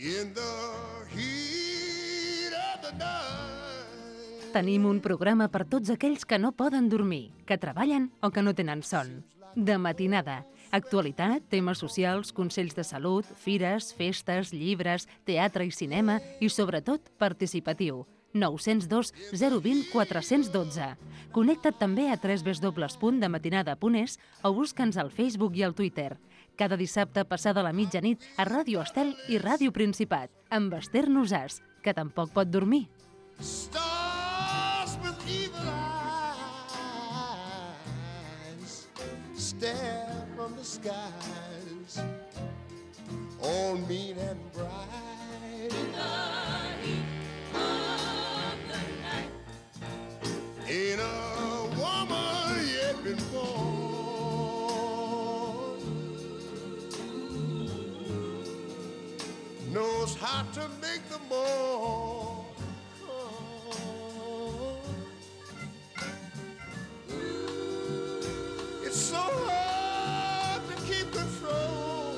in the heat of the night. Tenim un programa per tots aquells que no poden dormir, que treballen o que no tenen son. De matinada, actualitat, temes socials, consells de salut, fires, festes, llibres, teatre i cinema i, sobretot, participatiu. 902 020 412. Connecta't també a www.dematinada.es o busca'ns al Facebook i al Twitter. Cada dissabte passada la mitjanit a Ràdio Estel i Ràdio Principat, amb Esther Nosàs, que tampoc pot dormir. Stars with evil eyes stare from the skies, all mean and bright. In the heat of the night, ain't a woman yet been born knows how to make the more. It's so hard to keep control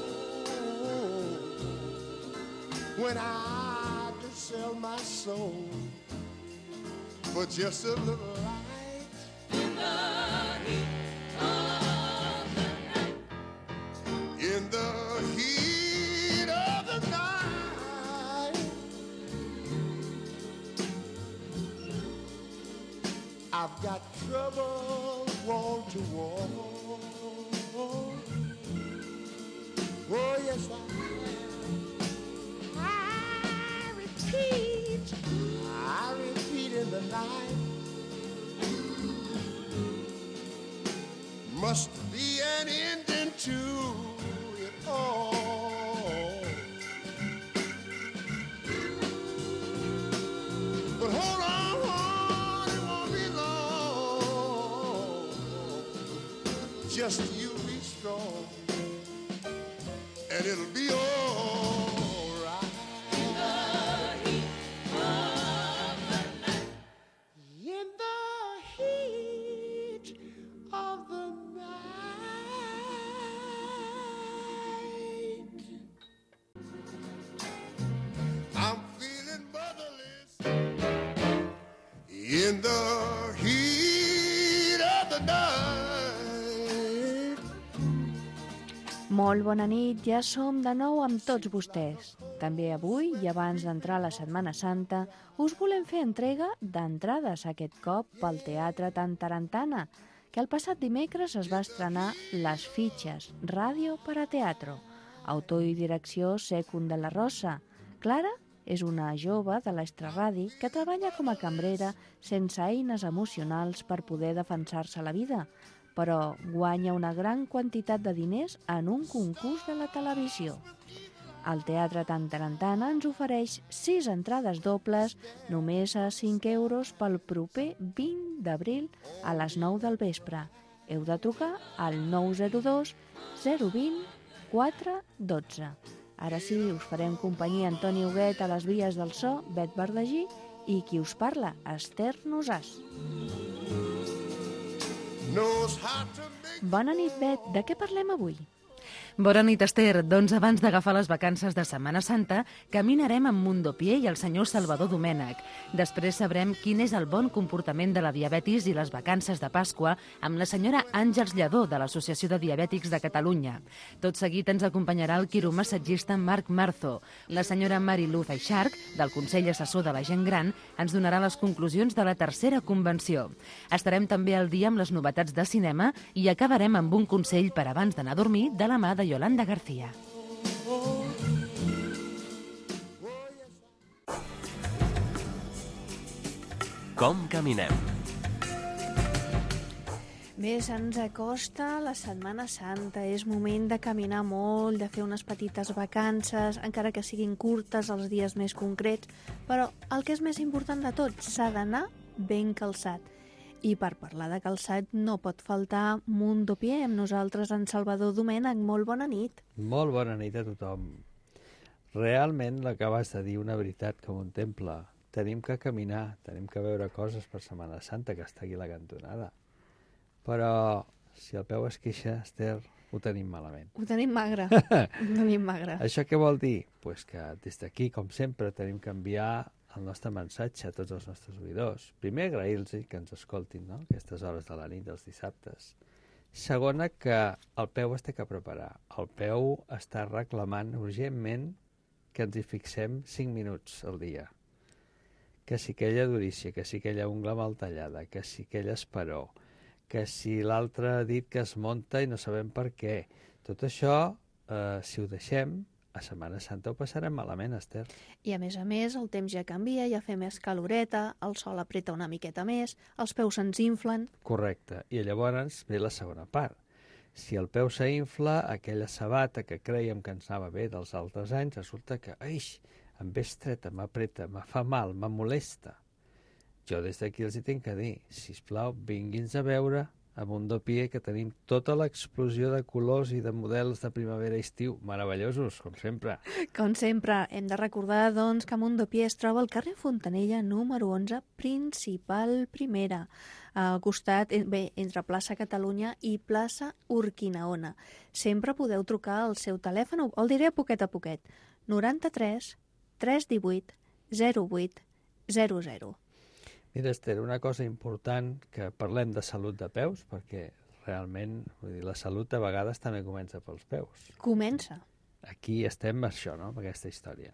when I just sell my soul for just a little light in the heat of the night. In the heat of the night, I've got trouble wall to wall. Oh, yes, I repeat in the night. Must be an ending to it all. But hold on, it won't be long. Just you be strong, and it'll be all right. In the heat of the night. In the heat of the night. I'm feeling motherless. In the heat of the night. Molt bona nit, ja som de nou amb tots vostès. També avui, i abans d'entrar a la Setmana Santa, us volem fer entrega d'entrades aquest cop pel Teatre Tantarantana, que el passat dimecres es va estrenar Les Fitxes, ràdio per a teatro. Autor i direcció Secund de la Rosa. Clara és una jove de l'Extraradi que treballa com a cambrera sense eines emocionals per poder defensar-se la vida, però guanya una gran quantitat de diners en un concurs de la televisió. El Teatre Tantarantana ens ofereix 6 entrades dobles només a 5 euros pel proper 20 d'abril a les 9 del vespre. Heu de trucar al 902 020 412. Ara sí, us farem companyia Antoni Huguet a les vies del so, Bet Verdagí, i qui us parla, Esther Nosàs. Bona nit, Bet. De què parlem avui? Bona nit, Esther. Doncs abans d'agafar les vacances de Setmana Santa, caminarem amb Mundopié i el senyor Salvador Domènech. Després sabrem quin és el bon comportament de la diabetis i les vacances de Pasqua amb la senyora Àngels Lledó, de l'Associació de Diabètics de Catalunya. Tot seguit ens acompanyarà el quiromassatgista Marc Marzo. La senyora Mariluz Aixarc, del Consell Assessor de la Gent Gran, ens donarà les conclusions de la tercera convenció. Estarem també al dia amb les novetats de cinema i acabarem amb un consell per abans d'anar a dormir de la mà de Yolanda García. Com caminem? Bé, se'ns acosta la Setmana Santa. És moment de caminar molt, de fer unes petites vacances, encara que siguin curtes els dies més concrets, però el que és més important de tot, s'ha d'anar ben calçat. I per parlar de calçat no pot faltar Mundopié, amb nosaltres en Salvador Domènech. Molt bona nit. Molt bona nit a tothom. Realment l'acabes de dir una veritat com un temple. Tenim que caminar, tenim que veure coses per Setmana Santa, que està aquí a la cantonada. Però si el peu es queixa, Esther, ho tenim malament. Ho tenim magre. Ho tenim magre. Això què vol dir? Pues que des d'aquí, com sempre, tenim que enviar el nostre missatge a tots els nostres oïdors. Primer, agrair-los que ens escoltin, no?, aquestes hores de la nit, dels dissabtes. Segona, que el peu es té que preparar. El peu està reclamant urgentment que ens hi fixem 5 minuts al dia. Que si aquella durícia, que si aquella ungla mal tallada, que si aquell esperó, que si l'altre ha dit que es munta i no sabem per què. Tot això, si ho deixem, a Setmana Santa ho passarem malament, Esther. I a més, el temps ja canvia, ja fa més caloreta, el sol apreta una miqueta més, els peus se'ns inflen... Correcte. I llavors ve la segona part. Si el peu s'infla, aquella sabata que creiem que ens anava bé dels altres anys, resulta que, em ve estreta, m'apreta, me fa mal, me molesta. Jo des d'aquí els hi tinc que dir, sisplau, vingui'ns a veure a Mundopié, que tenim tota l'explosió de colors i de models de primavera i estiu, meravellosos, com sempre. Com sempre, hem de recordar, doncs, que Mundopié es troba al carrer Fontanella, número 11, principal primera, al costat, entre plaça Catalunya i plaça Urquinaona. Sempre podeu trucar al seu telèfon, el diré poquet a poquet, 93 318 08 00. Mira, Esther, una cosa important, que parlem de salut de peus, perquè realment, la salut a vegades també comença pels peus. Comença. Aquí estem amb això, no?, amb aquesta història.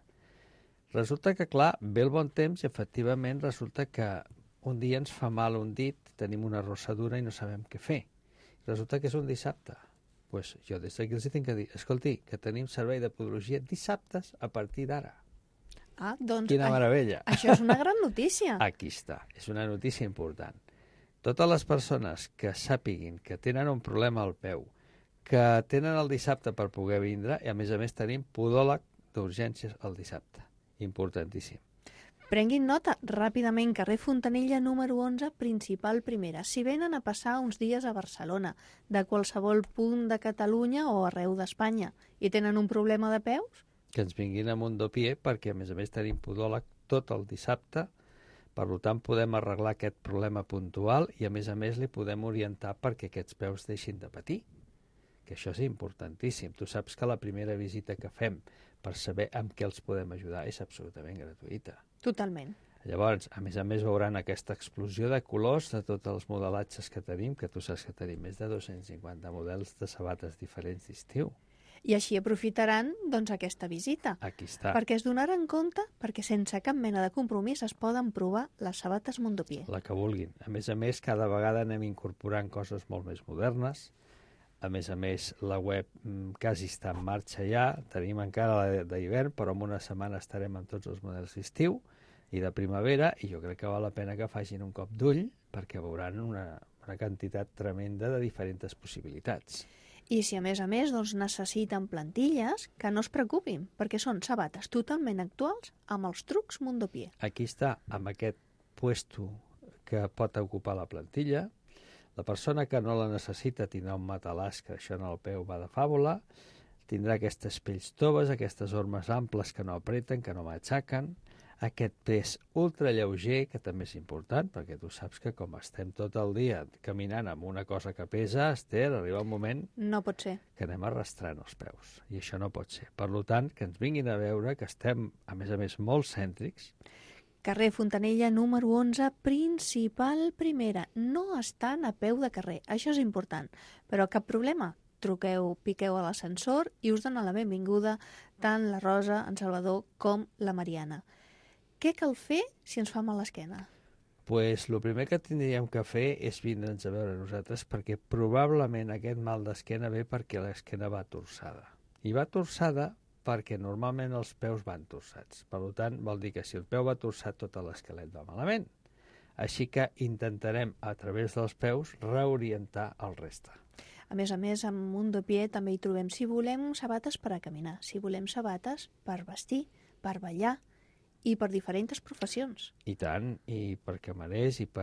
Resulta que, clar, ve el bon temps i, efectivament, resulta que un dia ens fa mal un dit, tenim una rossadura i no sabem què fer. Resulta que és un dissabte. Pues jo des d'aquí els tinc que dir, escolti, que tenim servei de podologia dissabtes a partir d'ara. Ah, doncs... Quina meravella! Això és una gran notícia. Aquí està, és una notícia important. Totes les persones que sàpiguin que tenen un problema al peu, que tenen el dissabte per poder vindre, i a més tenim podòleg d'urgències el dissabte. Importantíssim. Prenguin nota, ràpidament, carrer Fontanella número 11, principal primera. Si venen a passar uns dies a Barcelona, de qualsevol punt de Catalunya o arreu d'Espanya, i tenen un problema de peus, que ens vinguin a Mundopié, perquè a més tenim podòleg tot el dissabte, per tant podem arreglar aquest problema puntual i a més li podem orientar perquè aquests peus deixin de patir, que això és importantíssim. Tu saps que la primera visita que fem per saber amb què els podem ajudar és absolutament gratuïta. Totalment. Llavors, a més veuran aquesta explosió de colors de tots els modelatges que tenim, que tu saps que tenim més de 250 models de sabates diferents d'estiu. I així aprofitaran, doncs, aquesta visita. Aquí està. Perquè es donaran compte, perquè sense cap mena de compromís es poden provar les sabates Mundopié. La que vulguin. A més, cada vegada anem incorporant coses molt més modernes. A més, la web quasi està en marxa ja. Tenim encara la d'hivern, però en una setmana estarem amb tots els models d'estiu i de primavera, i jo crec que val la pena que facin un cop d'ull, perquè veuran una quantitat tremenda de diferents possibilitats. I si a més doncs, necessiten plantilles, que no es preocupin, perquè són sabates totalment actuals amb els trucs Mundopié. Aquí està, amb aquest puesto que pot ocupar la plantilla. La persona que no la necessita tindrà un matalàs, que això en el peu va de fàbula, tindrà aquestes pells toves, aquestes ormes amples que no apreten, que no matxaquen, aquest pes ultralleuger, que també és important, perquè tu saps que com estem tot el dia caminant amb una cosa que pesa, Esther, arriba un moment no pot ser que anem arrastrant els peus, i això no pot ser. Per tant, que ens vinguin a veure, que estem, a més, molt cèntrics. Carrer Fontanella, número 11, principal primera. No estan a peu de carrer, això és important, però cap problema. Truqueu, piqueu a l'ascensor i us donen la benvinguda tant la Rosa, en Salvador, com la Mariana. Què cal fer si ens fa mal l'esquena? Pues el primer que tindríem que fer és vindre'ns a veure nosaltres, perquè probablement aquest mal d'esquena ve perquè l'esquena va torçada. I va torçada perquè normalment els peus van torçats. Per tant, vol dir que si el peu va torçat, tot l'esquelet va malament. Així que intentarem, a través dels peus, reorientar el reste. A més, amb Mundopié també hi trobem si volem sabates per a caminar, si volem sabates per vestir, per ballar, i per diferents professions. I tant, i per camarers, i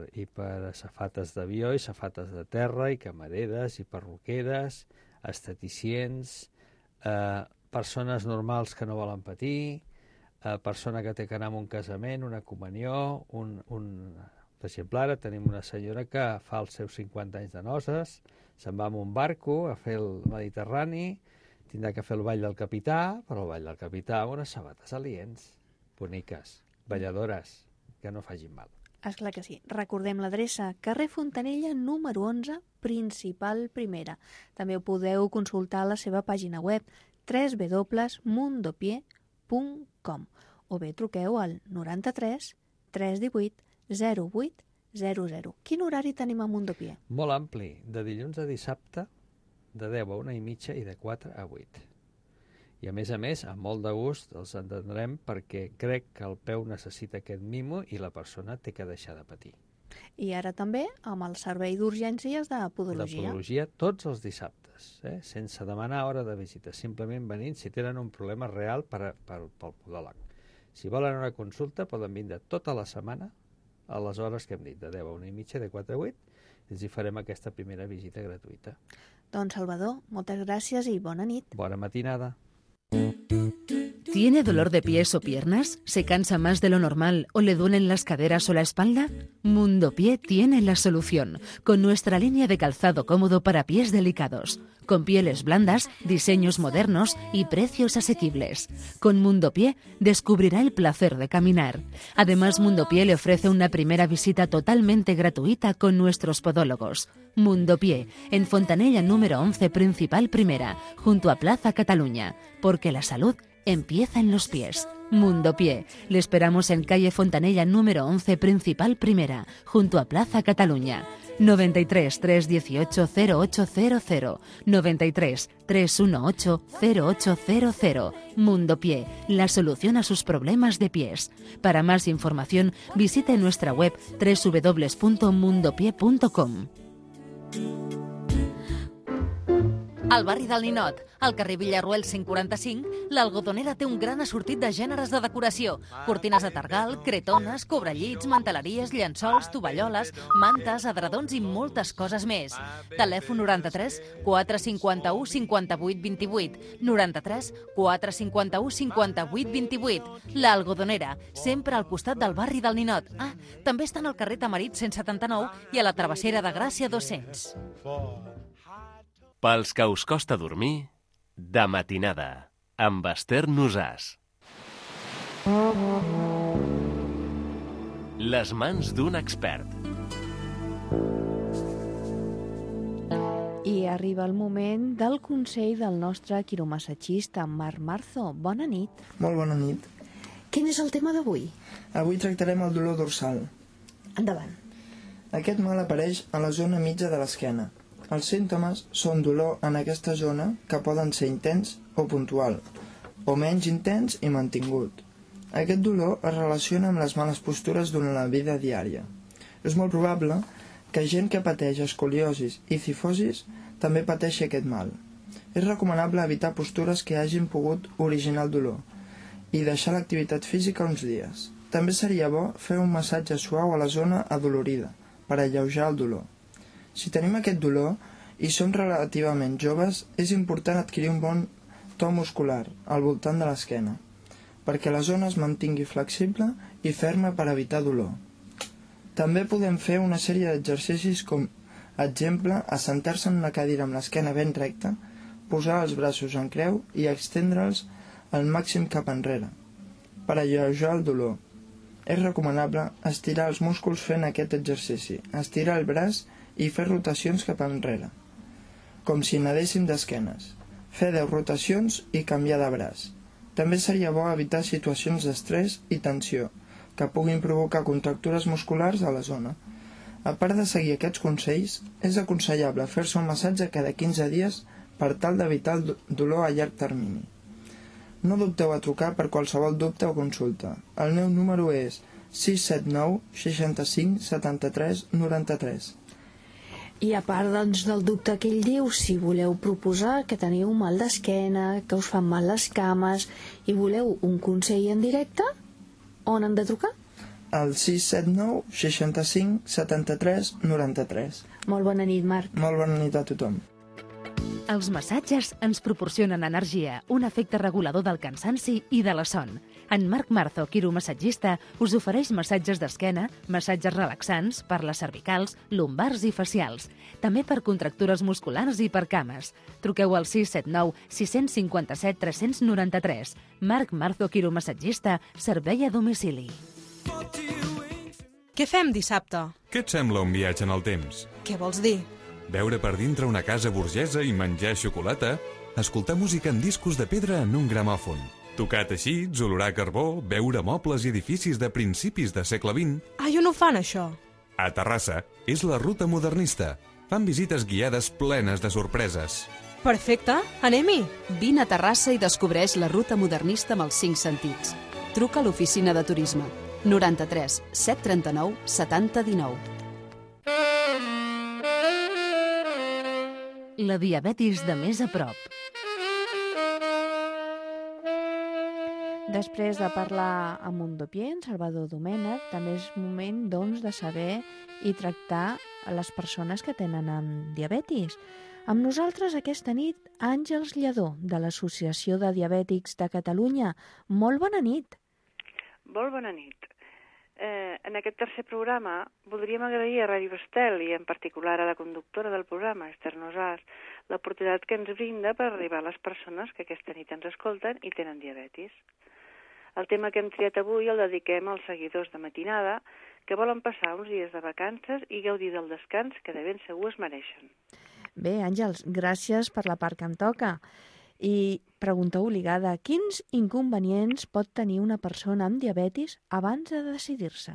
per safates d'avió, i safates de terra, i camareres, i perruqueres, esteticients, persones normals que no volen patir, persona que té que anar a un casament, una comunió, per exemple, ara tenim una senyora que fa els seus 50 anys de noces, Se'n va amb un barco a fer el Mediterrani, tindrà que fer el ball del capità, però el ball del capità amb unes sabates aliens, boniques, balladores, que no facin mal. Esclar que sí. Recordem l'adreça: carrer Fontanella, número 11, principal primera. També ho podeu consultar a la seva pàgina web www.mundopie.com o bé truqueu al 93 318 08 00. Quin horari tenim a Mundopie? Molt ampli, de dilluns a dissabte, de 10 a 1:30 i de 4 a 8. I a més, amb molt de gust els entendrem perquè crec que el peu necessita aquest mimo i la persona té que deixar de patir. I ara també amb el servei d'urgències de podologia. De podologia tots els dissabtes, sense demanar hora de visita, simplement venint si tenen un problema real pel podòleg. Si volen una consulta poden vindre tota la setmana a les hores que hem dit, de 10 a 1:30, de 4 a 8, i els hi farem aquesta primera visita gratuïta. Doncs Salvador, moltes gràcies i bona nit. Bona matinada. ¿Tiene dolor de pies o piernas? ¿Se cansa más de lo normal o le duelen las caderas o la espalda? Mundo Pie tiene la solución, con nuestra línea de calzado cómodo para pies delicados, con pieles blandas, diseños modernos y precios asequibles. Con Mundo Pie descubrirá el placer de caminar. Además, Mundo Pie le ofrece una primera visita totalmente gratuita con nuestros podólogos. Mundo Pie, en Fontanella número 11, principal primera, junto a Plaza Cataluña, porque la salud empieza en los pies. Mundo Pie. Le esperamos en calle Fontanella número 11, principal primera, junto a Plaza Cataluña. 93 318 0800, 93 318 0800. Mundo Pie, la solución a sus problemas de pies. Para más información, visite nuestra web www.mundopie.com. Al barri del Ninot, al carrer Villarroel 145, l'Algodonera té un gran assortit de gèneres de decoració. Cortines de targal, cretones, cobrellits, manteleries, llençols, tovalloles, mantes, edredons i moltes coses més. Telèfon 93 451 58 28, 93 451 58 28. L'Algodonera, sempre al costat del barri del Ninot. Ah, també estan al carrer Tamarit 179 i a la Travessera de Gràcia 200. Pels que us costa dormir, de matinada, amb Esther Nosàs. Les mans d'un expert. I arriba el moment del consell del nostre quiromassatgista, Marc Marzo. Bona nit. Molt bona nit. Quin és el tema d'avui? Avui tractarem el dolor dorsal. Endavant. Aquest mal apareix a la zona mitja de l'esquena. Els símptomes són dolor en aquesta zona que poden ser intens o puntual, o menys intens i mantingut. Aquest dolor es relaciona amb les males postures durant la vida diària. És molt probable que gent que pateix escoliosis i cifosis també pateixi aquest mal. És recomanable evitar postures que hagin pogut originar el dolor i deixar l'activitat física uns dies. També seria bo fer un massatge suau a la zona adolorida per alleujar el dolor. Si tenim aquest dolor i som relativament joves, és important adquirir un bon to muscular al voltant de l'esquena, perquè la zona es mantingui flexible i ferma per evitar dolor. També podem fer una sèrie d'exercicis com, exemple, assentar-se en una cadira amb l'esquena ben recta, posar els braços en creu i extendre'ls al màxim cap enrere, per alleujar el dolor. És recomanable estirar els músculs fent aquest exercici, estirar el braç i fer rotacions cap enrere, com si nedéssim d'esquenes. Fer 10 rotacions i canviar de braç. També seria bo evitar situacions d'estrès i tensió, que puguin provocar contractures musculars a la zona. A part de seguir aquests consells, és aconsellable fer-se un massatge cada 15 dies per tal d'evitar el dolor a llarg termini. No dubteu a trucar per qualsevol dubte o consulta. El meu número és 679 65 73 93. I a part doncs, del dubte que ell diu, si voleu proposar que teniu mal d'esquena, que us fan mal les cames i voleu un consell en directe, on hem de trucar? Al 679 65 73 93. Molt bona nit, Marc. Molt bona nit a tothom. Els massatges ens proporcionen energia, un efecte regulador del cansanci i de la son. En Marc Marzo, quiromassatgista, us ofereix massatges d'esquena, massatges relaxants per les cervicals, lumbars i facials. També per contractures musculars i per cames. Truqueu al 679 657 393. Marc Marzo, quiromassatgista, servei a domicili. Què fem dissabte? Què et sembla un viatge en el temps? Què vols dir? Veure per dintre una casa burgesa i menjar xocolata? Escoltar música en discos de pedra en un gramòfon? Tocar teixits, olorar carbó, veure mobles i edificis de principis de segle XX? Ai, on ho fan, això? A Terrassa és la Ruta Modernista. Fan visites guiades plenes de sorpreses. Perfecte, anem-hi! Vine a Terrassa i descobreix la Ruta Modernista amb els 5 sentits. Truca a l'oficina de turisme. 93 739 7019. La diabetis de més a prop. Després de parlar amb un dopier, en Salvador Domènech, també és moment, doncs, de saber i tractar a les persones que tenen diabetis. Amb nosaltres aquesta nit, Àngels Lledó, de l'Associació de Diabètics de Catalunya. Molt bona nit. Molt bona nit. En aquest tercer programa voldríem agrair a Ràdio Estel i en particular a la conductora del programa, Esther Nosars, l'oportunitat que ens brinda per arribar a les persones que aquesta nit ens escolten i tenen diabetis. El tema que hem triat avui el dediquem als seguidors de matinada que volen passar uns dies de vacances i gaudir del descans que de ben segur es mereixen. Bé, Àngels, gràcies per la part que em toca. I pregunta obligada, quins inconvenients pot tenir una persona amb diabetis abans de decidir-se?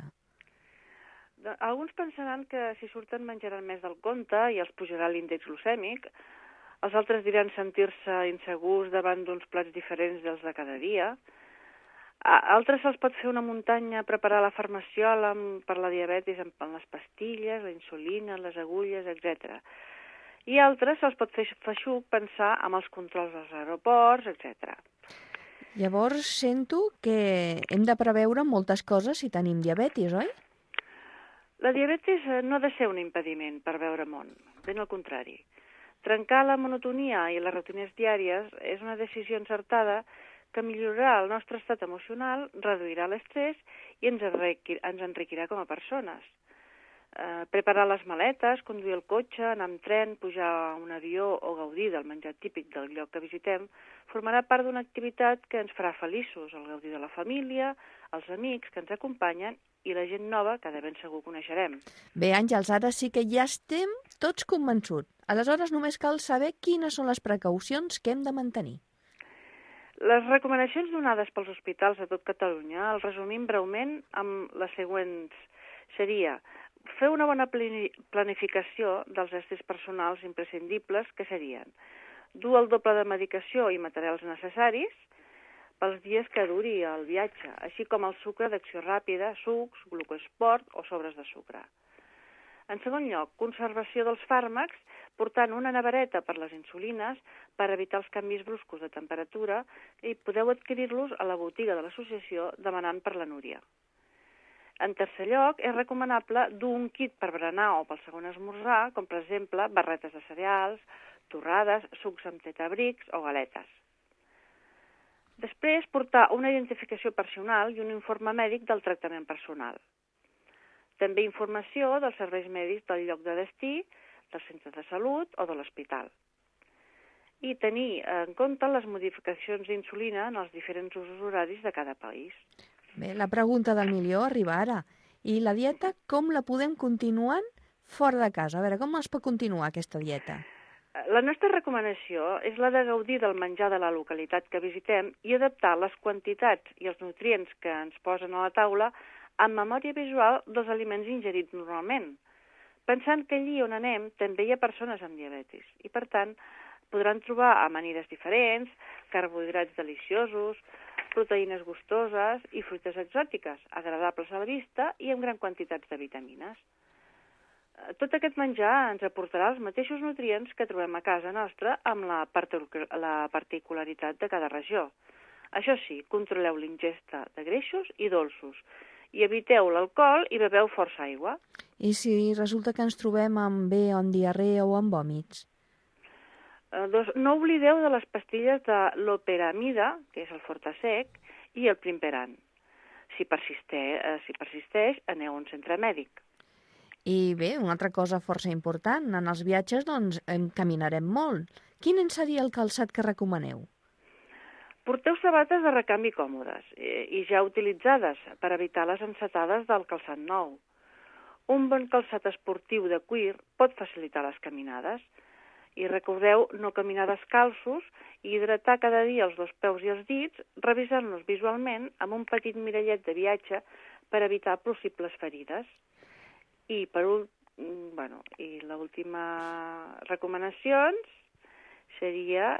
Alguns pensaran que si surten menjaran més del compte i els pujarà l'índex glucèmic. Els altres diran sentir-se insegurs davant d'uns plats diferents dels de cada dia. A altres se'ls pot fer una muntanya preparar la farmaciola per la diabetis amb les pastilles, la insulina, les agulles, etc. I altres se'ls pot fer feixuc pensar amb els controls als aeroports, etc. Llavors sento que hem de preveure moltes coses si tenim diabetis, oi? La diabetis no ha de ser un impediment per veure món, ben al contrari. Trencar la monotonia i les rutines diàries és una decisió encertada que millorarà el nostre estat emocional, reduirà l'estrès i ens enriquirà com a persones. Preparar les maletes, conduir el cotxe, anar amb tren, pujar a un avió o gaudir del menjar típic del lloc que visitem formarà part d'una activitat que ens farà feliços, el gaudir de la família, els amics que ens acompanyen i la gent nova que de ben segur coneixerem. Bé, Àngels, ara sí que ja estem tots convençuts. Aleshores només cal saber quines són les precaucions que hem de mantenir. Les recomanacions donades pels hospitals de tot Catalunya el resumim breument amb les següents. Seria fer una bona planificació dels estris personals imprescindibles, que serien dur el doble de medicació i materials necessaris pels dies que duri el viatge, així com el sucre d'acció ràpida, sucs, glucosport o sobres de sucre. En segon lloc, conservació dels fàrmacs, portant una nevereta per les insulines per evitar els canvis bruscos de temperatura i podeu adquirir-los a la botiga de l'associació demanant per la Núria. En tercer lloc, és recomanable dur un kit per berenar o pel segon esmorzar, com per exemple barretes de cereals, torrades, sucs amb tetabrics o galetes. Després, portar una identificació personal i un informe mèdic del tractament personal. També informació dels serveis mèdics del lloc de destí, del centre de salut o de l'hospital. I tenir en compte les modificacions d'insulina en els diferents usos horaris de cada país. Bé, la pregunta del milió arriba ara. I la dieta, com la podem continuar fora de casa? A veure, com es pot continuar aquesta dieta? La nostra recomanació és la de gaudir del menjar de la localitat que visitem i adaptar les quantitats i els nutrients que ens posen a la taula amb memòria visual dels aliments ingerits normalment, pensant que allí on anem també hi ha persones amb diabetis i, per tant, podran trobar amanides diferents, carbohidrats deliciosos, proteïnes gustoses i fruites exòtiques, agradables a la vista i amb gran quantitats de vitamines. Tot aquest menjar ens aportarà els mateixos nutrients que trobem a casa nostra amb la particularitat de cada regió. Això sí, controleu l'ingesta de greixos i dolços i eviteu l'alcohol i beveu força aigua. I si resulta que ens trobem amb amb diarrea o amb vòmits? Doncs no oblideu de les pastilles de loperamida, que és el Fortasec, i el Primperan. Si persisteix, aneu a un centre mèdic. I bé, una altra cosa força important, en els viatges doncs caminarem molt. Quin en seria el calçat que recomaneu? Porteu sabates de recanvi còmodes i ja utilitzades per evitar les encetades del calçat nou. Un bon calçat esportiu de cuir pot facilitar les caminades. I recordeu no caminar descalços i hidratar cada dia els 2 peus i els dits, revisant-los visualment amb un petit mirallet de viatge per evitar possibles ferides. I l'última recomanació seria,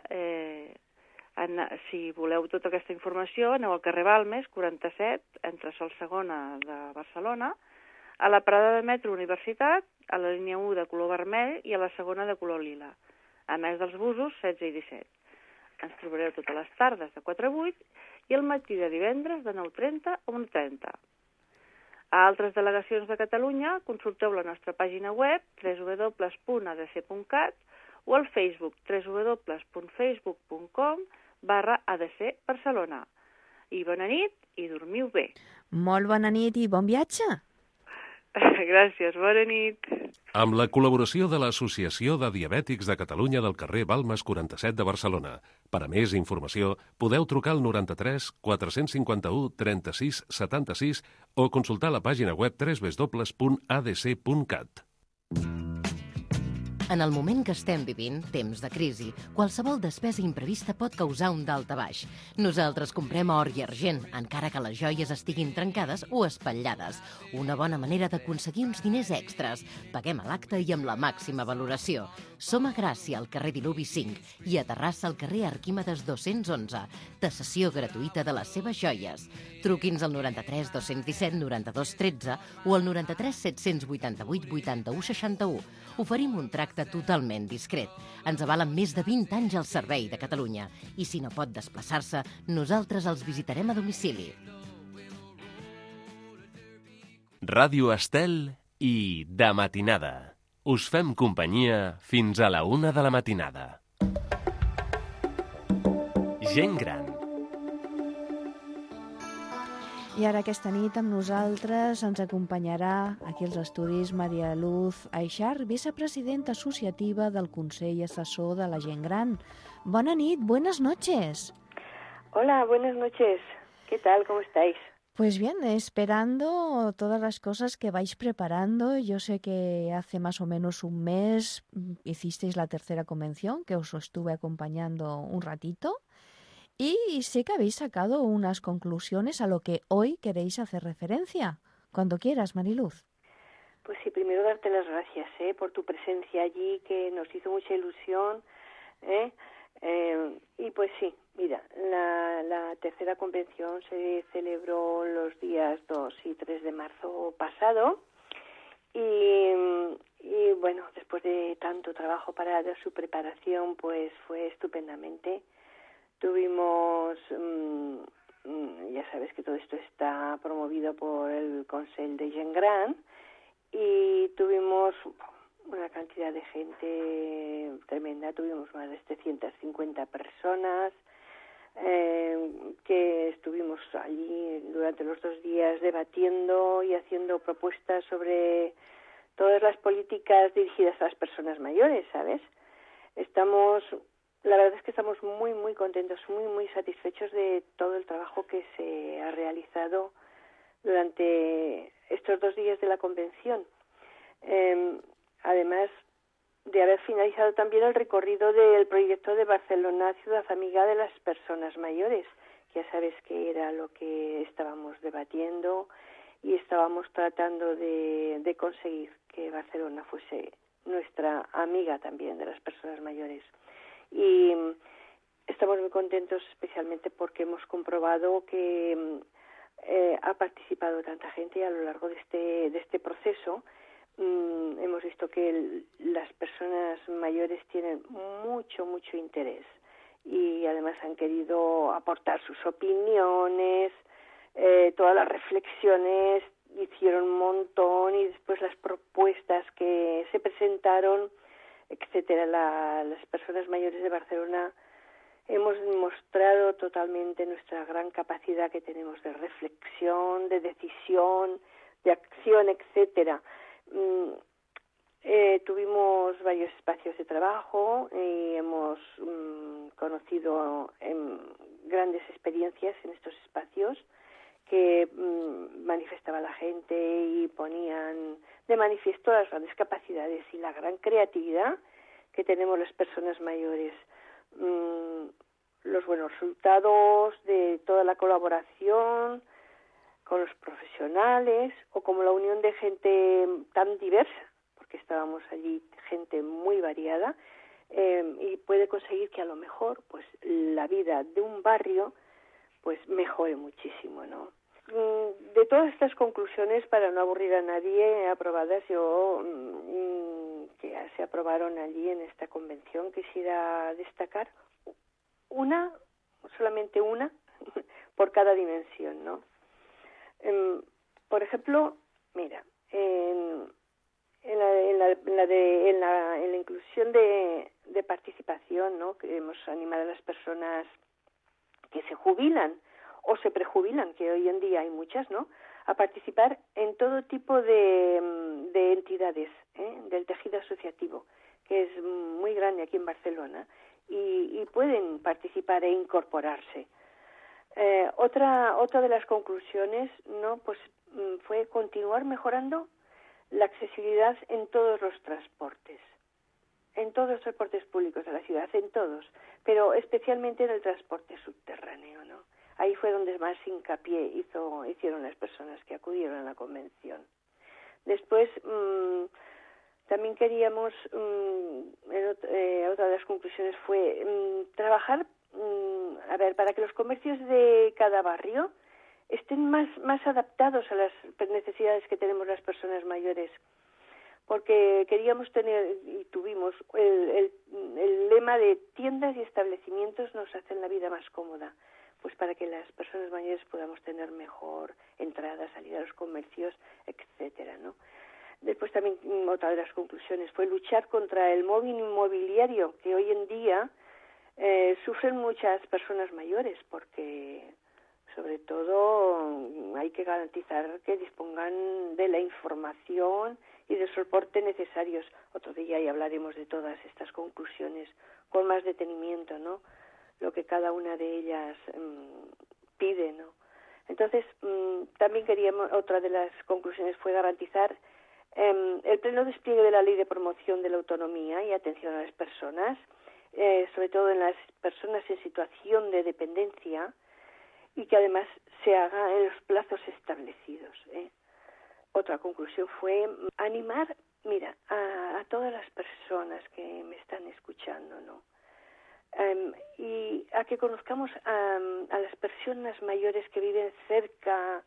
si voleu tota aquesta informació, aneu al carrer Balmes, 47, entre Solsegona de Barcelona, a la parada de metro Universitat, a la línia 1 de color vermell i a la segona de color lila, a més dels busos 16 i 17. Ens trobareu totes les tardes de 4 a 8 i el matí de divendres de 9:30 a 1:30. A altres delegacions de Catalunya consulteu la nostra pàgina web www.adc.cat o al Facebook www.facebook.com/ADC Barcelona. I bona nit i dormiu bé. Molt bona nit i bon viatge! Gràcies, bona nit. Amb la col·laboració de l'Associació de Diabètics de Catalunya del carrer Balmes 47 de Barcelona. Per a més informació, podeu trucar al 93 451 36 76 o consultar la pàgina web www.adc.cat. En el moment que estem vivint, temps de crisi, qualsevol despesa imprevista pot causar un daltabaix. Nosaltres comprem or i argent, encara que les joies estiguin trencades o espatllades. Una bona manera d'aconseguir uns diners extras. Paguem a l'acte i amb la màxima valoració. Som a Gràcia, al carrer Diluvi 5, i a Terrassa, al carrer Arquímedes 211. Tasació gratuïta de les seves joies. Truqui'ns al 93 217 92 13 o al 93 788 81 61. Oferim un tracte totalment discret. Ens avalen més de 20 anys al servei de Catalunya. I si no pot desplaçar-se, nosaltres els visitarem a domicili. Ràdio Estel i De Matinada. Us fem companyia fins a la 1 de la matinada. Gent gran. I ara aquesta nit amb nosaltres ens acompanyarà aquí als estudis Maria Luz Aixar, vicepresidenta associativa del Consell Assessor de la Gent Gran. Bona nit, buenas noches. Hola, buenas noches. ¿Qué tal? ¿Cómo estáis? Pues bien, esperando todas las cosas que vais preparando. Yo sé que hace más o menos un mes hicisteis la tercera convención, que os estuve acompañando un ratito. Y sé que habéis sacado unas conclusiones a lo que hoy queréis hacer referencia. Cuando quieras, Mariluz. Pues sí, primero darte las gracias por tu presencia allí, que nos hizo mucha ilusión. Y pues sí, mira, la tercera convención se celebró los días 2 y 3 de marzo pasado. Y bueno, después de tanto trabajo para su preparación, pues fue estupendamente. Tuvimos, ya sabes que todo esto está promovido por el Consell de Gent Gran, y tuvimos una cantidad de gente tremenda. Tuvimos más de 750 personas que estuvimos allí durante los 2 días debatiendo y haciendo propuestas sobre todas las políticas dirigidas a las personas mayores, ¿sabes? La verdad es que estamos muy, muy contentos, muy, muy satisfechos de todo el trabajo que se ha realizado durante estos 2 días de la convención. Además de haber finalizado también el recorrido del proyecto de Barcelona Ciudad Amiga de las Personas Mayores. Ya sabes que era lo que estábamos debatiendo y estábamos tratando de conseguir que Barcelona fuese nuestra amiga también de las personas mayores. Y estamos muy contentos especialmente porque hemos comprobado que ha participado tanta gente a lo largo de este proceso. Hemos visto que las personas mayores tienen mucho, mucho interés y además han querido aportar sus opiniones, todas las reflexiones, hicieron un montón, y después las propuestas que se presentaron, etcétera. Las personas mayores de Barcelona hemos demostrado totalmente nuestra gran capacidad que tenemos de reflexión, de decisión, de acción, etcétera. Tuvimos varios espacios de trabajo y hemos conocido grandes experiencias en estos espacios que manifestaba la gente y ponían de manifiesto las grandes capacidades y la gran creatividad que tenemos las personas mayores. Los buenos resultados de toda la colaboración con los profesionales o como la unión de gente tan diversa, porque estábamos allí gente muy variada, y puede conseguir que a lo mejor pues la vida de un barrio pues mejore muchísimo, ¿no? De todas estas conclusiones, para no aburrir a nadie, aprobadas que se aprobaron allí en esta convención, quisiera destacar solamente una, por cada dimensión, ¿no? Por ejemplo, mira, en la inclusión de participación, ¿no? Queremos animar a las personas que se jubilan o se prejubilan, que hoy en día hay muchas, ¿no?, a participar en todo tipo de entidades del tejido asociativo, que es muy grande aquí en Barcelona, y pueden participar e incorporarse. Otra de las conclusiones, ¿no?, pues fue continuar mejorando la accesibilidad en todos los transportes públicos de la ciudad, en todos, pero especialmente en el transporte subterráneo, ¿no? Ahí fue donde más hincapié hicieron las personas que acudieron a la convención. Después, también queríamos, otra de las conclusiones fue trabajar, para que los comercios de cada barrio estén más adaptados a las necesidades que tenemos las personas mayores, porque queríamos tener y tuvimos el lema de tiendas y establecimientos nos hacen la vida más cómoda, pues para que las personas mayores podamos tener mejor entrada, salida a los comercios, etcétera, ¿no? Después también otra de las conclusiones fue luchar contra el mobbing inmobiliario, que hoy en día sufren muchas personas mayores, porque sobre todo hay que garantizar que dispongan de la información y del soporte necesarios. Otro día ya hablaremos de todas estas conclusiones con más detenimiento, ¿no?, lo que cada una de ellas pide, ¿no? Entonces, también otra de las conclusiones fue garantizar el pleno despliegue de la Ley de Promoción de la Autonomía y Atención a las Personas, sobre todo en las personas en situación de dependencia, y que además se haga en los plazos establecidos. Otra conclusión fue animar, a todas las personas que me están escuchando, ¿no?, y a que conozcamos a las personas mayores que viven cerca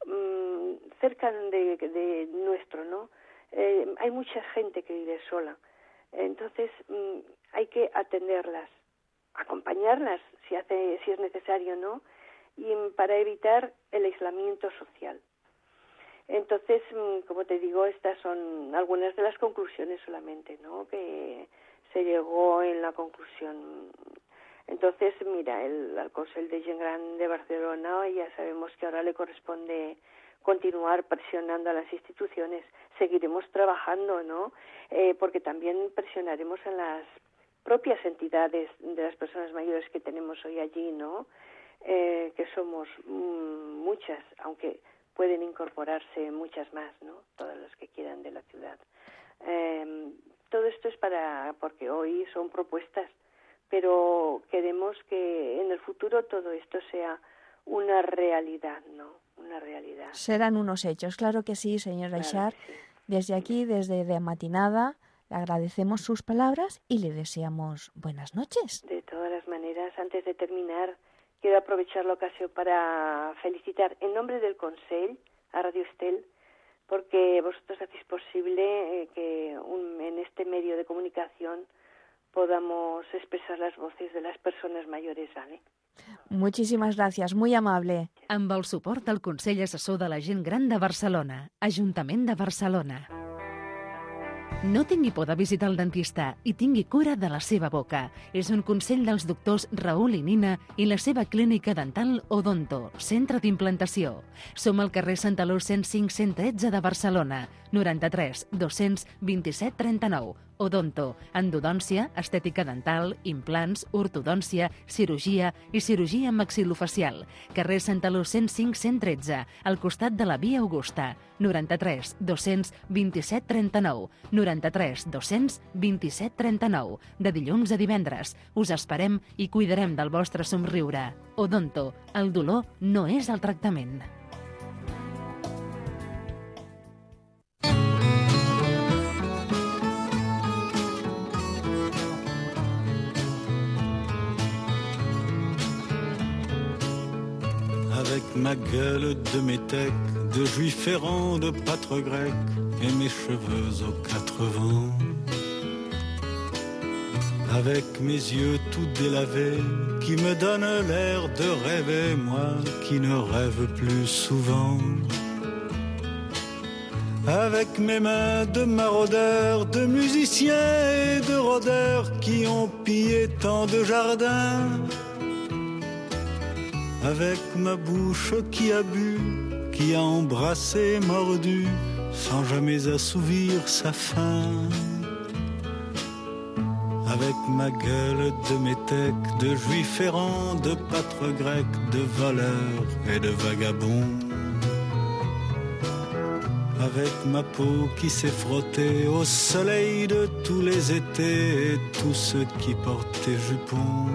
de nuestro, ¿no? Hay mucha gente que vive sola, entonces hay que atenderlas, acompañarlas si es necesario, ¿no?, y para evitar el aislamiento social. Entonces, como te digo, estas son algunas de las conclusiones solamente, ¿no?, que se llegó en la conclusión. Entonces, al Consell de Gent Gran de Barcelona ya sabemos que ahora le corresponde continuar presionando a las instituciones. Seguiremos trabajando, ¿no?, porque también presionaremos a las propias entidades de las personas mayores que tenemos hoy allí, ¿no?, que somos muchas, aunque pueden incorporarse muchas más, ¿no?, todas las que quieran de la ciudad. Todo esto es porque hoy son propuestas, pero queremos que en el futuro todo esto sea una realidad, ¿no?, una realidad. Serán unos hechos, claro que sí, señora Reixart. Sí. Desde aquí, desde De Matinada, le agradecemos sus palabras y le deseamos buenas noches. De todas las maneras, antes de terminar, quiero aprovechar la ocasión para felicitar en nombre del Consell a Radio Estel, porque vosotros hacéis posible que en este medio de comunicación podamos expresar las voces de las persones mayores, ¿vale? Muchísimas gracias, muy amable. Amb el suport del Consell Assessor de la Gent Gran de Barcelona, Ajuntament de Barcelona. No tingui por de visitar el dentista i tingui cura de la seva boca. És un consell dels doctors Raül i Nina i la seva clínica dental Odonto, centre d'implantació. Som al carrer Santaló 105-113 de Barcelona, 93 227 39. Odonto, endodòncia, estètica dental, implants, ortodòncia, cirurgia i cirurgia maxilofacial. Carrer Santaló 105-113, al costat de la Via Augusta, 93 227 39, 93 227 39, de dilluns a divendres. Us esperem i cuidarem del vostre somriure. Odonto, el dolor no és el tractament. Avec ma gueule de métèque, de juif errant, de pâtre grec, et mes cheveux aux 4 vents. Avec mes yeux tout délavés, qui me donnent l'air de rêver, moi qui ne rêve plus souvent. Avec mes mains de maraudeurs, de musiciens et de rôdeurs, qui ont pillé tant de jardins. Avec ma bouche qui a bu, qui a embrassé, mordu, sans jamais assouvir sa faim. Avec ma gueule de métèque, de juif errant, de pâtre grec, de voleur et de vagabond. Avec ma peau qui s'est frottée au soleil de tous les étés et tous ceux qui portaient jupons.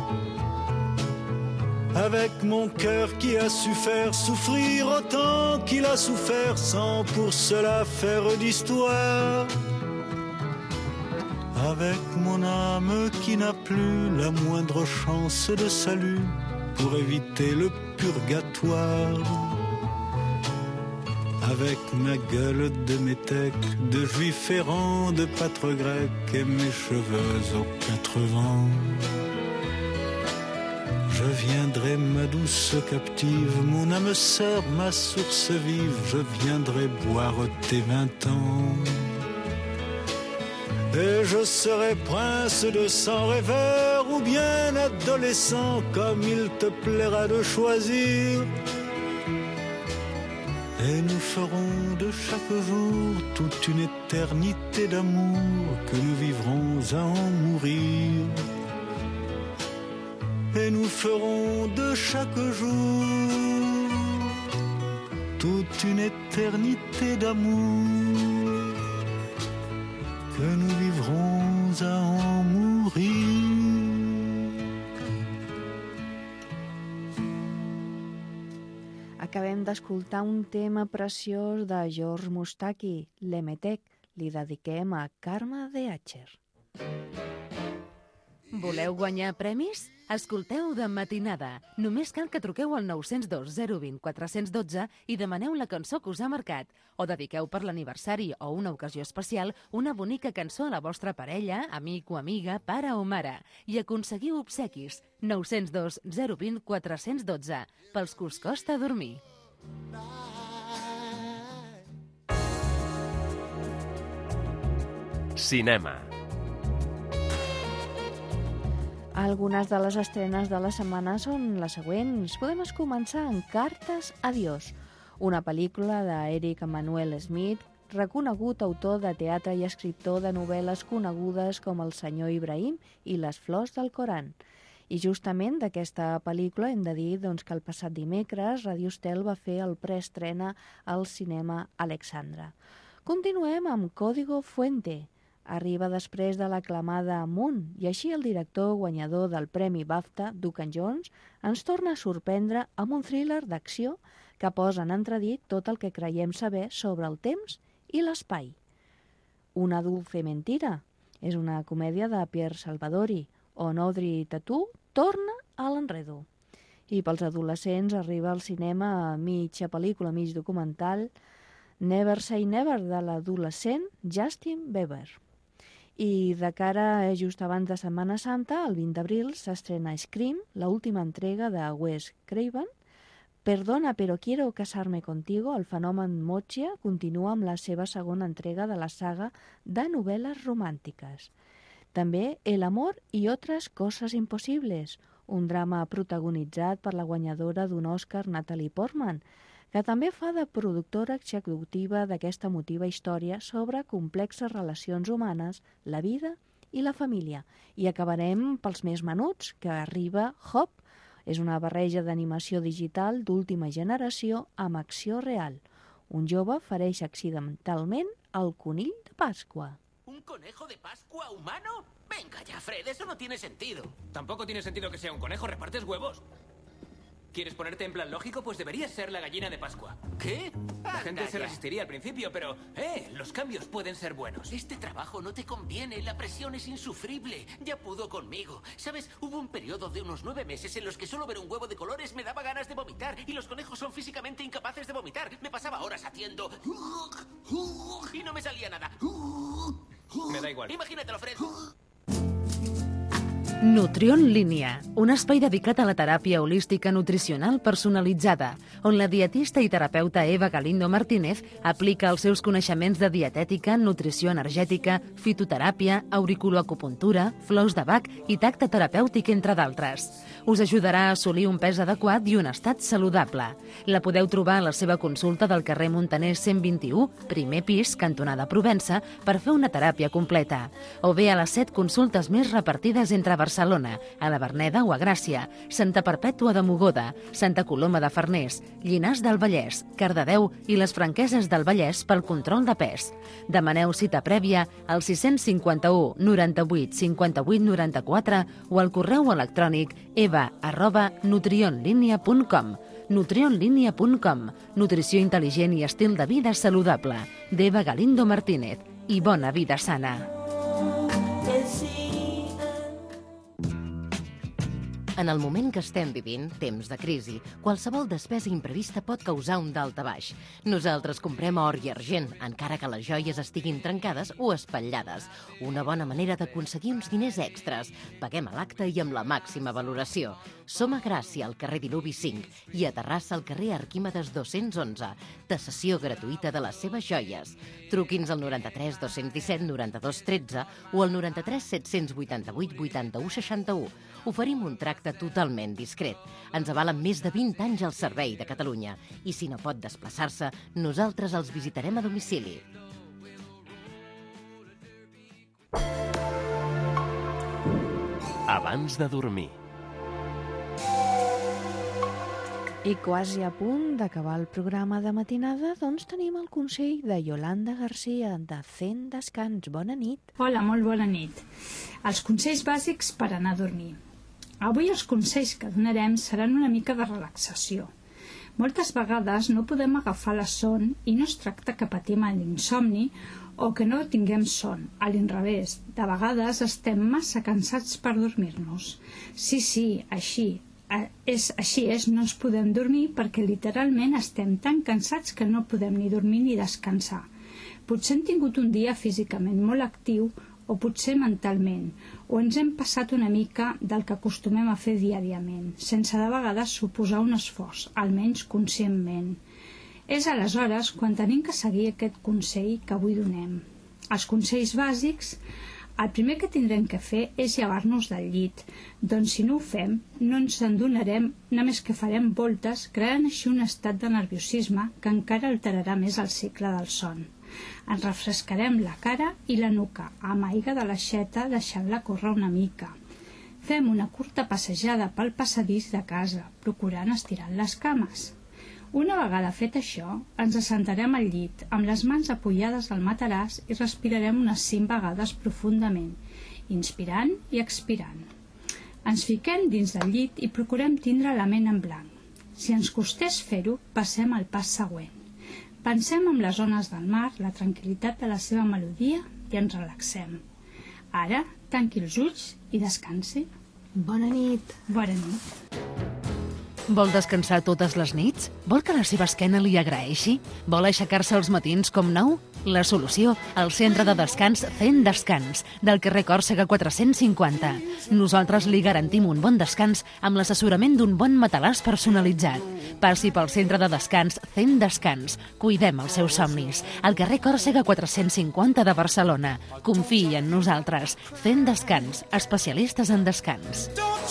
Avec mon cœur qui a su faire souffrir autant qu'il a souffert sans pour cela faire d'histoire. Avec mon âme qui n'a plus la moindre chance de salut pour éviter le purgatoire. Avec ma gueule de métèque, de juif errant, de pâtre grec et mes cheveux aux 4 vents. Je viendrai, ma douce captive, mon âme sœur, ma source vive, je viendrai boire tes 20 ans. Et je serai prince de 100 rêveurs ou bien adolescent, comme il te plaira de choisir. Et nous ferons de chaque jour toute une éternité d'amour que nous vivrons à en mourir. Et nous ferons de chaque jour toute une éternité d'amour que nous vivrons à en mourir. Acabem d'escoltar un tema preciós de George Moustaki, l'Emetec. Li dediquem a Carme de Atcher. Voleu guanyar premis? Escolteu De Matinada. Només cal que truqueu al 902 020 412 i demaneu la cançó que us ha marcat. O dediqueu per l'aniversari o una ocasió especial una bonica cançó a la vostra parella, amic o amiga, pare o mare. I aconseguiu obsequis. 902 020 412. Pels que us costa dormir. Cinema. Algunes de les estrenes de la setmana són les següents. Podem començar amb Cartes a Dios, una pel·lícula d'Eric Emmanuel Smith, reconegut autor de teatre i escriptor de novel·les conegudes com El senyor Ibrahim i Les flors del Coran. I justament d'aquesta pel·lícula hem de dir que el passat dimecres Radio Estel va fer el preestrena al cinema Alexandra. Continuem amb Código Fuente. Arriba després de l'aclamada Moon i així el director guanyador del Premi BAFTA, Duncan Jones, ens torna a sorprendre amb un thriller d'acció que posa en entredit tot el que creiem saber sobre el temps i l'espai. Una dulce mentira és una comèdia de Pierre Salvadori, on Audrey Tautou torna a l'enredo. I pels adolescents arriba al cinema mitja pel·lícula, mig documental, Never Say Never, de l'adolescent Justin Bieber. I de cara just abans de Setmana Santa, el 20 d'abril, s'estrena Scream, l'última entrega de Wes Craven, Perdona, però quiero casarme contigo, el fenomen Mochia continua amb la seva segona entrega de la saga de novel·les romàntiques. També El amor y otras cosas imposibles, un drama protagonitzat per la guanyadora d'un Òscar Natalie Portman, que també fa de productora executiva d'aquesta emotiva història sobre complexes relacions humanes, la vida i la família. I acabarem pels més menuts, que arriba Hop. És una barreja d'animació digital d'última generació amb acció real. Un jove fereix accidentalment el conill de Pasqua. ¿Un conejo de Pascua humano? Venga ya, Fred, eso no tiene sentido. Tampoco tiene sentido que sea un conejo, ¿repartes huevos? ¿Quieres ponerte en plan lógico? Pues deberías ser la gallina de Pascua. ¿Qué? La gente se resistiría al principio, pero... los cambios pueden ser buenos. Este trabajo no te conviene, la presión es insufrible. Ya pudo conmigo. ¿Sabes? Hubo un periodo de unos 9 meses en los que solo ver un huevo de colores me daba ganas de vomitar. Y los conejos son físicamente incapaces de vomitar. Me pasaba horas haciendo... y no me salía nada. Me da igual. Imagínatelo, Fred. Nutrión Línia, un espai dedicat a la teràpia holística nutricional personalitzada, on la dietista i terapeuta Eva Galindo Martínez aplica els seus coneixements de dietètica, nutrició energètica, fitoteràpia, auriculoacupuntura, flors de Bach i tacte terapèutic, entre d'altres. Us ajudarà a assolir un pes adequat i un estat saludable. La podeu trobar a la seva consulta del carrer Montaner 121, primer pis, cantonada Provença, per fer una teràpia completa. O bé a les 7 consultes més repartides entre Barcelona, a la Verneda o a Gràcia, Santa Perpètua de Mogoda, Santa Coloma de Farners, Llinars del Vallès, Cardedeu i les Franqueses del Vallès pel control de pes. Demaneu cita prèvia al 651 98 58 94 o al correu electrònic eva@nutrionlinea.com. nutrionlinea.com. Nutrició intel·ligent i estil de vida saludable. D'Eva Galindo Martínez. I bona vida sana. En el moment que estem vivint, temps de crisi, qualsevol despesa imprevista pot causar un daltabaix. Nosaltres comprem or i argent, encara que les joies estiguin trencades o espatllades. Una bona manera d'aconseguir uns diners extras. Paguem a l'acte i amb la màxima valoració. Som a Gràcia, al carrer Diluvi 5, i a Terrassa, al carrer Arquímedes 211. Tasació gratuïta de les seves joies. Truqui'ns al 93 217 92 13 o al 93 788 81 61. Oferim un tracte totalment discret. Ens avalen més de 20 anys al servei de Catalunya. I si no pot desplaçar-se, nosaltres els visitarem a domicili. Abans de dormir. I quasi a punt d'acabar el programa de matinada, doncs tenim el consell de Yolanda Garcia, de Fent Descans. Bona nit. Hola, molt bona nit. Els consells bàsics per anar a dormir. Avui els consells que donarem seran una mica de relaxació. Moltes vegades no podem agafar la son i no es tracta que patim l'insomni o que no tinguem son. A l'inrevés, de vegades estem massa cansats per dormir-nos. Sí, així és, no ens podem dormir perquè literalment estem tan cansats que no podem ni dormir ni descansar. Potser hem tingut un dia físicament molt actiu o potser mentalment, o ens hem passat una mica del que acostumem a fer diàriament, sense de vegades suposar un esforç, almenys conscientment. És aleshores quan tenim que seguir aquest consell que avui donem. Els consells bàsics, el primer que tindrem que fer és llevar-nos del llit, doncs si no ho fem, no ens en donarem, només que farem voltes, creant així un estat de nerviosisme que encara alterarà més el cicle del son. Ens refrescarem la cara i la nuca amb aigua de l'aixeta deixant-la córrer una mica. Fem una curta passejada pel passadís de casa, procurant estirar les cames. Una vegada fet això, ens assentarem al llit amb les mans apoyades al materàs i respirarem unes 5 vegades profundament, inspirant i expirant. Ens fiquem dins del llit i procurem tindre la ment en blanc. Si ens costés fer-ho, passem al pas següent. Pensem en les ones del mar, la tranquil·litat de la seva melodia i ens relaxem. Ara, tanqui els ulls i descansi. Bona nit. Bona nit. Vol descansar totes les nits? Vol que la seva esquena li agraeixi? Vol aixecar-se als matins com nou? La solució, al centre de descans Zen Descans, del carrer Còrsega 450. Nosaltres li garantim un bon descans amb l'assessorament d'un bon matalàs personalitzat. Passi pel centre de descans Zen Descans. Cuidem els seus somnis. Al carrer Còrsega 450 de Barcelona. Confiï en nosaltres. Zen Descans, especialistes en descans.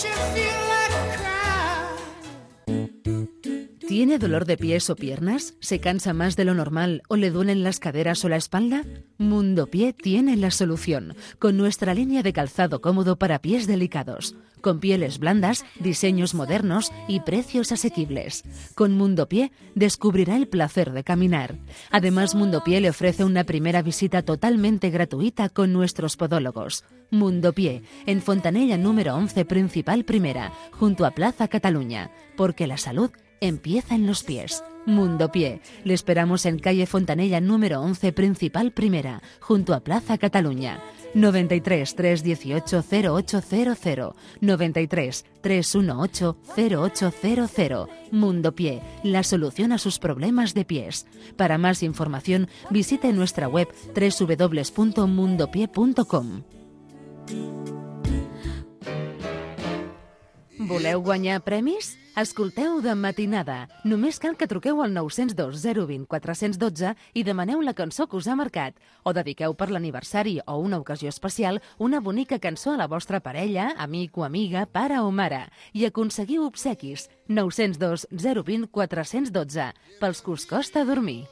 ¿Tiene dolor de pies o piernas? ¿Se cansa más de lo normal o le duelen las caderas o la espalda? Mundo Pie tiene la solución, con nuestra línea de calzado cómodo para pies delicados, con pieles blandas, diseños modernos y precios asequibles. Con Mundo Pie descubrirá el placer de caminar. Además, Mundo Pie le ofrece una primera visita totalmente gratuita con nuestros podólogos. Mundo Pie, en Fontanella número 11, Principal Primera, junto a Plaza Cataluña, porque la salud empieza en los pies. Mundo Pie. Le esperamos en calle Fontanella número 11, Principal Primera, junto a Plaza Cataluña. 93 318 0800 93 318 0800. Mundo Pie, la solución a sus problemas de pies. Para más información, visite nuestra web www.mundopie.com. Voleu guanyar premis? Escolteu De Matinada. Només cal que truqueu al 902 020 412 i demaneu la cançó que us ha marcat. O dediqueu per l'aniversari o una ocasió especial una bonica cançó a la vostra parella, amic o amiga, pare o mare. I aconseguiu obsequis. 902 020 412. Pels que us costa dormir.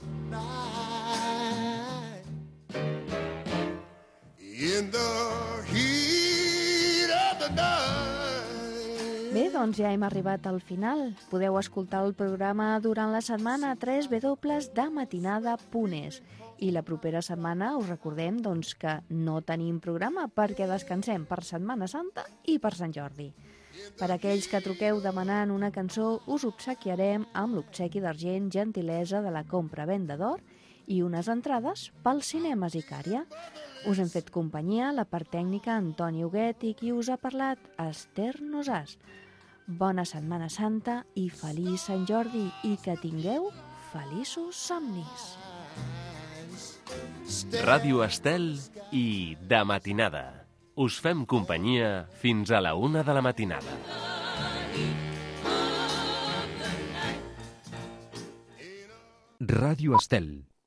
In the heat of the night. Bé, doncs ja hem arribat al final. Podeu escoltar el programa durant la setmana a www.dematinada.es. I la propera setmana us recordem doncs, que no tenim programa perquè descansem per Setmana Santa i per Sant Jordi. Per aquells que truqueu demanant una cançó, us obsequiarem amb l'obsequi d'argent gentilesa de la compra-venda d'or i unes entrades pel cinema Sicària. Us hem fet companyia la part tècnica Antoni Huguet i qui us ha parlat, Esther Nosàs. Bona Setmana Santa i feliç Sant Jordi i que tingueu feliços somnis. Ràdio Estel i De Matinada. Us fem companyia fins a la 1 de la matinada. Ràdio Estel.